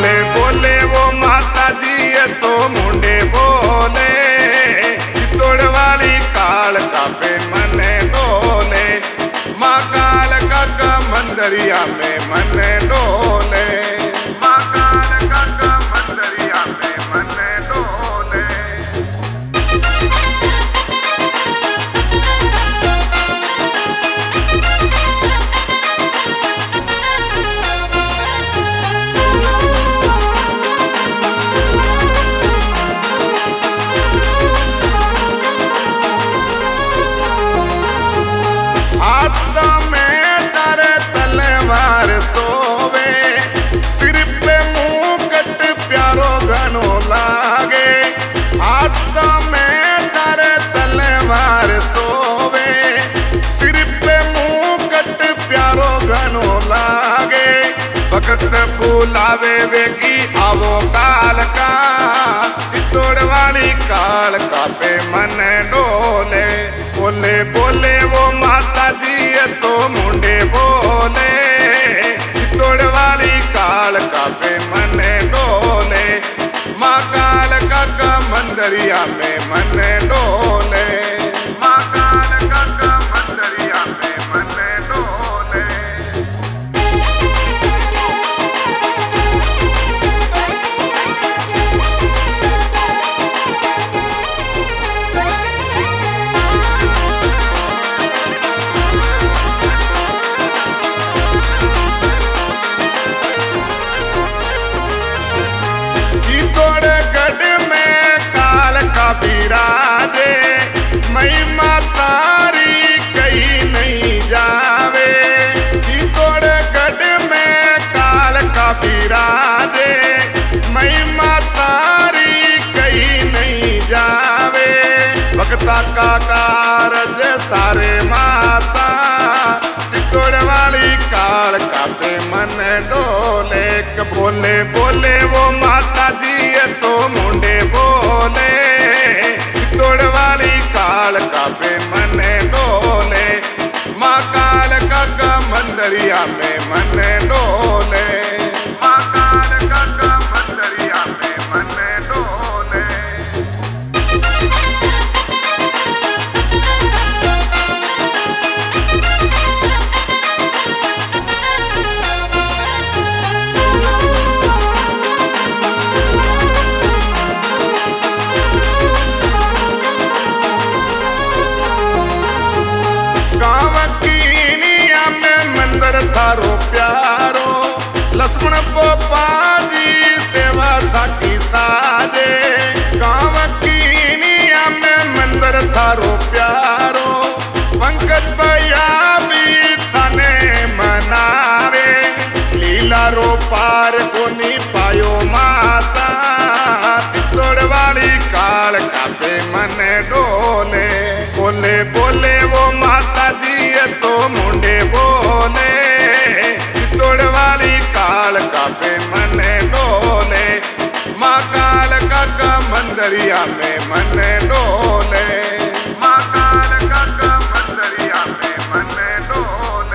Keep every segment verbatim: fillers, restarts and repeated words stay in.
बोले बोले वो माता जी ये तो मुंडे बोले चित्तौड़ वाली काल का पे मने डोले माँ काल का का मंदरिया में मने डोले माँ काल का का मंदरिया में मने डोले। सोवे सिर पे मुकुट प्यारो घनो लागे हाथ में तारे तलवार सोवे सिर पे मुकुट प्यारो घनो लागे भगत बुलावे वेगी आवो काल का चित्तौड़ वाली काल का पे मन डोले बोले बोले वो माता जी ये तो मुंडे बोले चित्तौड़ वाली काल का पे मने डोले माँ काल का का मंदरिया में मने डोले माँ काल का का मंदरिया में मने डोले। बिराजे महिमा तारी कहीं नहीं जावे चित्तौड़गढ़ में काल का बिराजे महिमा तारी कहीं नहीं जावे भक्ता का कारज सारे माता चित्तौड़ वाली काल का पे मन डोले बोले बोले वो माता जी ये तो मुंडे बोले चित्तौड़ वाली काल का पे मने डोले माँ काल का का मंदरिया में मने डोले माँ काल का का मंदरिया में मने डोले। थारो प्यारो लक्ष्मण पोपा जी सेवा था की साजे गाँव की निया में मंदिर थारो प्यारो पंकज भैया भी थाने मनावे लीला रो पार को नहीं पायो माता चित्तौड़ वाली काल का पे मन डोले बोले बोले वो माता जी ये तो मुंडे बोले चित्तौड़ वाली काल का पे मने डोले माँ काल का का मंदरिया में मने डोले माँ काल का का मंदरिया में मने डोले।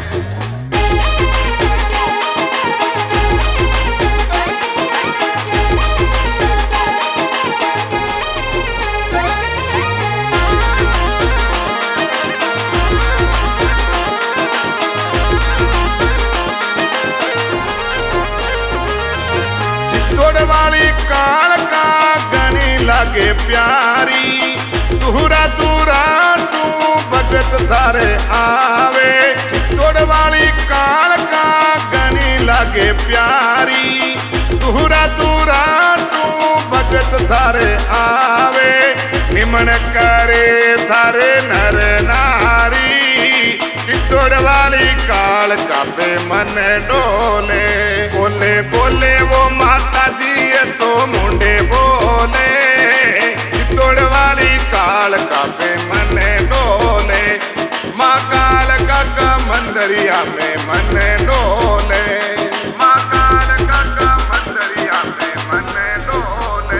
चित्तौड़ वाली काल का गणी लागे प्यारी दूरा दूरा सू भगत थारे आवे चित्तौड़ वाली काल का गणी लागे प्यारी दूरा दूरा सू भगत थारे आवे निमन करे थारे नर नारी चित्तौड़ वाली काल का पे मन डोले बोले बोले वो माता जी ये तो मुंडे बोले चित्तौड़ वाली काल का पे मन डोले माँ काल का का मंदरिया में मन डोले माँ काल का का मंदरिया में मन डोले।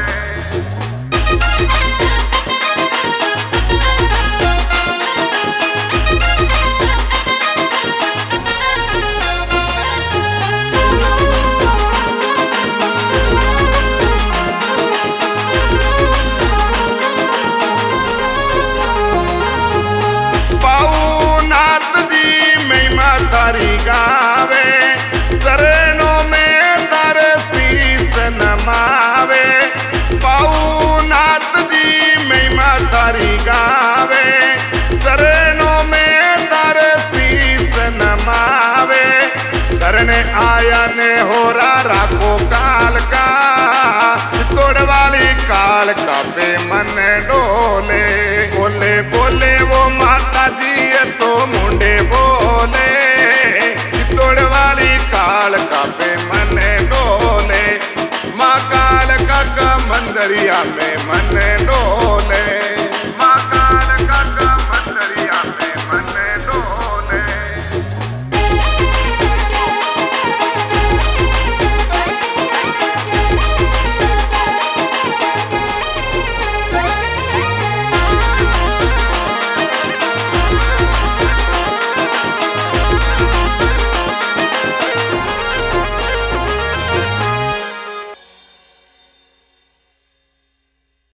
शरण आया ने होरा राखो काल का, चित्तौड़ वाली काल का पे मन डोले। बोले बोले वो माता जी ये तो मुंडे बोले, चित्तौड़ वाली काल का पे मन डोले। माँ काल का का मंदरिया में मन